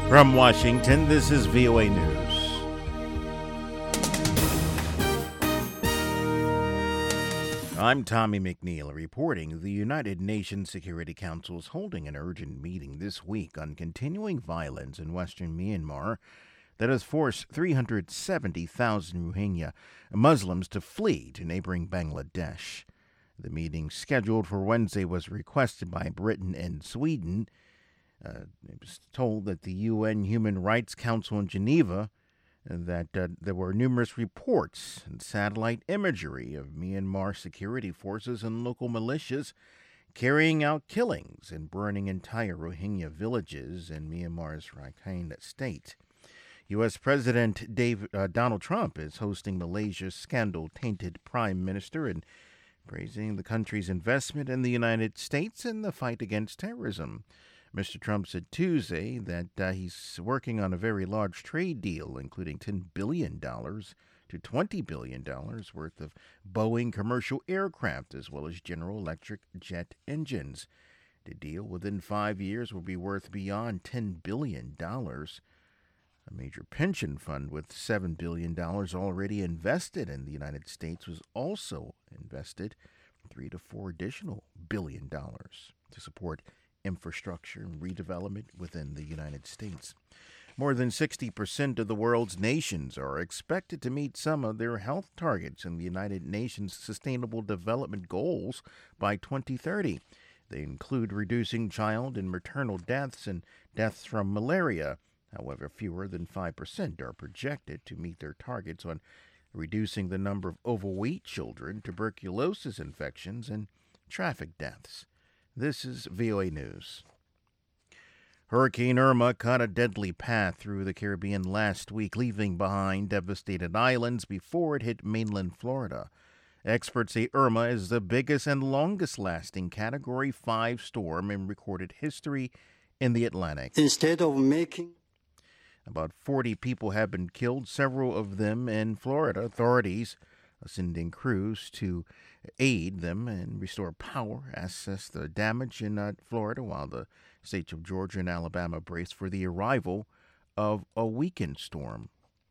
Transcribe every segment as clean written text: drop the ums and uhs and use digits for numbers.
From Washington, this is VOA News. I'm Tommy McNeil reporting the United Nations Security Council is holding an urgent meeting this week on continuing violence in western Myanmar that has forced 370,000 Rohingya Muslims to flee to neighboring Bangladesh. The meeting scheduled for Wednesday was requested by Britain and Sweden. It was told that the UN Human Rights Council in Geneva that there were numerous reports and satellite imagery of Myanmar security forces and local militias carrying out killings and burning entire Rohingya villages in Myanmar's Rakhine state. U.S. President Donald Trump is hosting Malaysia's scandal-tainted prime minister and praising the country's investment in the United States in the fight against terrorism. Mr. Trump said Tuesday that he's working on a very large trade deal, including $10 billion to $20 billion worth of Boeing commercial aircraft, as well as General Electric jet engines. The deal within 5 years will be worth beyond $10 billion. A major pension fund with $7 billion already invested in the United States was also invested $3 to $4 additional billion to support infrastructure and redevelopment within the United States. More than 60% of the world's nations are expected to meet some of their health targets in the United Nations Sustainable Development Goals by 2030. They include reducing child and maternal deaths and deaths from malaria. However, fewer than 5% are projected to meet their targets on reducing the number of overweight children, tuberculosis infections, and traffic deaths. This is VOA News. Hurricane Irma cut a deadly path through the Caribbean last week, leaving behind devastated islands before it hit mainland Florida. Experts say Irma is the biggest and longest-lasting Category 5 storm in recorded history in the Atlantic. About 40 people have been killed, several of them in Florida. Authorities are sending crews to aid them and restore power, assess the damage in Florida, while the states of Georgia and Alabama brace for the arrival of a weekend storm.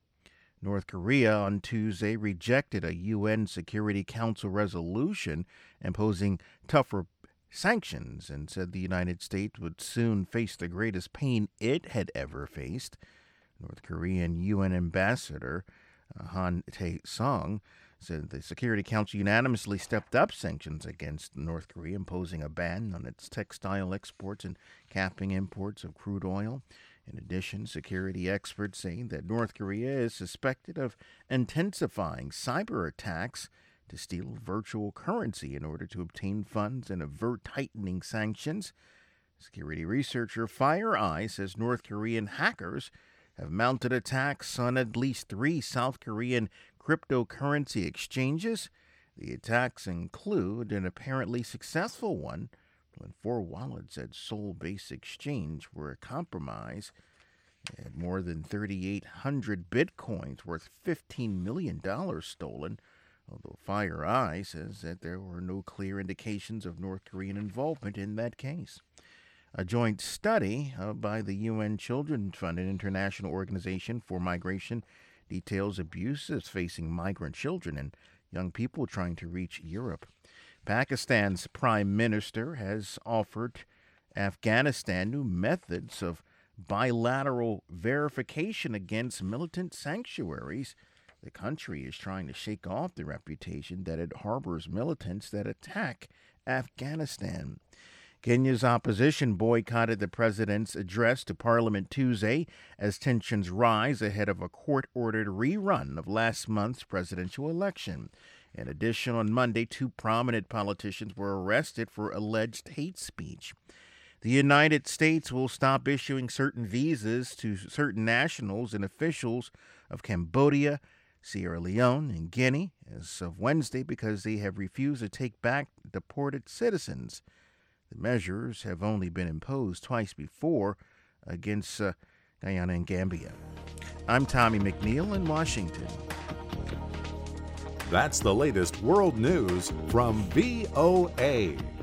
North Korea on Tuesday rejected a UN Security Council resolution imposing tougher sanctions and said the United States would soon face the greatest pain it had ever faced. North Korean UN Ambassador Han Tae-sung said the Security Council unanimously stepped up sanctions against North Korea, imposing a ban on its textile exports and capping imports of crude oil. In addition, security experts say that North Korea is suspected of intensifying cyber attacks to steal virtual currency in order to obtain funds and avert tightening sanctions. Security researcher FireEye says North Korean hackers have mounted attacks on at least 3 South Korean cryptocurrency exchanges. The attacks include an apparently successful one when 4 wallets at Seoul-based exchange were compromised and more than 3,800 bitcoins worth $15 million stolen, although FireEye says that there were no clear indications of North Korean involvement in that case. A joint study by the UN Children's Fund, an international organization for migration, details abuses facing migrant children and young people trying to reach Europe. Pakistan's prime minister has offered Afghanistan new methods of bilateral verification against militant sanctuaries. The country is trying to shake off the reputation that it harbors militants that attack Afghanistan. Kenya's opposition boycotted the president's address to Parliament Tuesday as tensions rise ahead of a court-ordered rerun of last month's presidential election. In addition, on Monday, 2 prominent politicians were arrested for alleged hate speech. The United States will stop issuing certain visas to certain nationals and officials of Cambodia, Sierra Leone, and Guinea as of Wednesday because they have refused to take back deported citizens. The measures have only been imposed twice before against Guyana and Gambia. I'm Tommy McNeil in Washington. That's the latest world news from VOA.